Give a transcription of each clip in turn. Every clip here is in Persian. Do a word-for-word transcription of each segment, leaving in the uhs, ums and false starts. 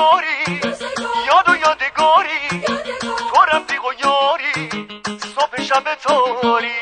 روزگاری، یاد و یادگاری، تو رفیق و یاری، صبح شب تاری.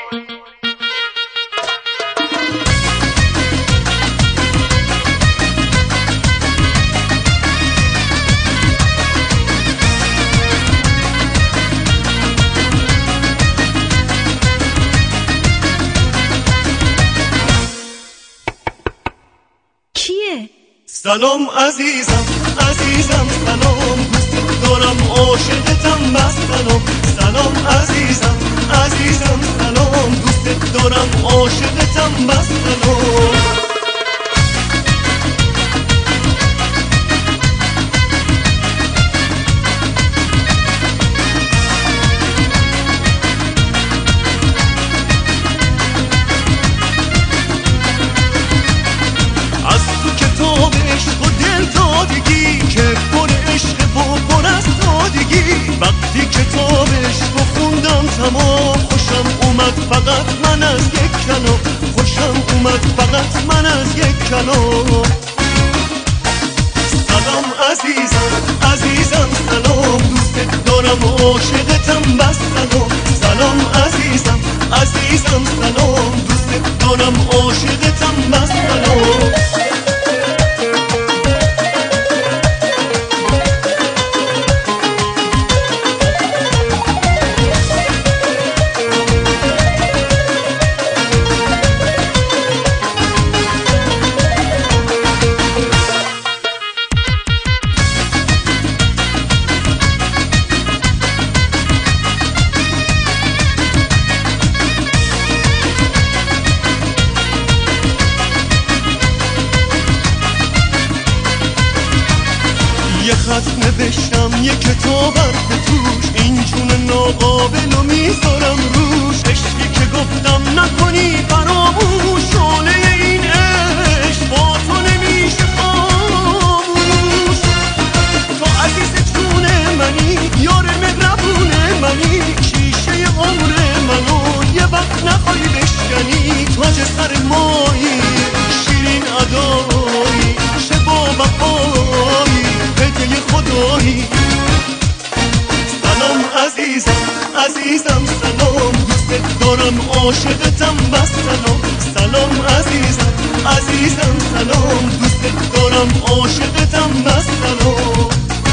سلام عزیزم عزیزم سلام، دوست دارم عاشقتم بس سلام. سلام عزیزم عزیزم سلام، دوست دارم عاشقتم بس سلام. وقتی کتابش رو خوندم تمام، خوشم اومد فقط من از یک کلام، خوشم اومد فقط من از یک کلام. سلام عزیزم عزیزم سلام، دوست دارم عاشقتم بس سلام. سلام عزیزم عزیزم سلام، دوست دارم عاشقتم بس سلام. یه خط نوشتم یه کتاب به توش، این جون ناقابل رو میذارم روش. عشقی که گفتم نکنی فراموش، شعله این عشق با تو نمیشه خاموش. تو عزیز جون منی، یار مهربون منی، شیشه عمر منو یه وقت نخوای بشکنی. تاج سر مایی، شیرین ادایی، شبا وفایی، هدیه خدایی. سلام عزیزم عزیزم سلام، دوست دارم عاشقتم بس سلام. سلام عزیزم عزیزم سلام، دوست دارم عاشقتم بس سلام.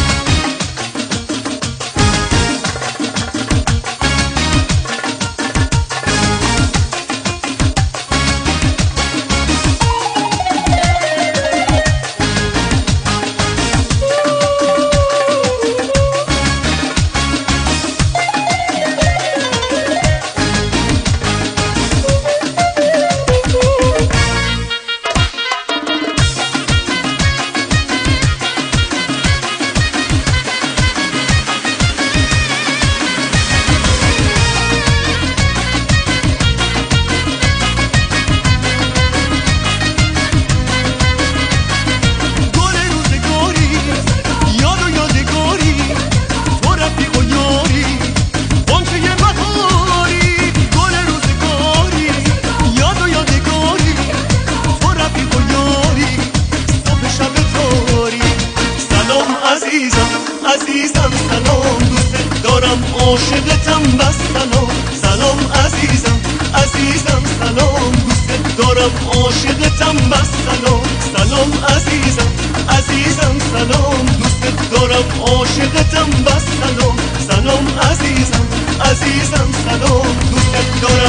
عزیزم سلام، دوست دارم عاشقتم بس سلام. سلام عزیزم عزیزم سلام، دوست دارم عاشقتم بس سلام. سلام عزیزم عزیزم سلام، دوست دارم عاشقتم بس سلام. سلام عزیزم عزیزم سلام، دوست دارم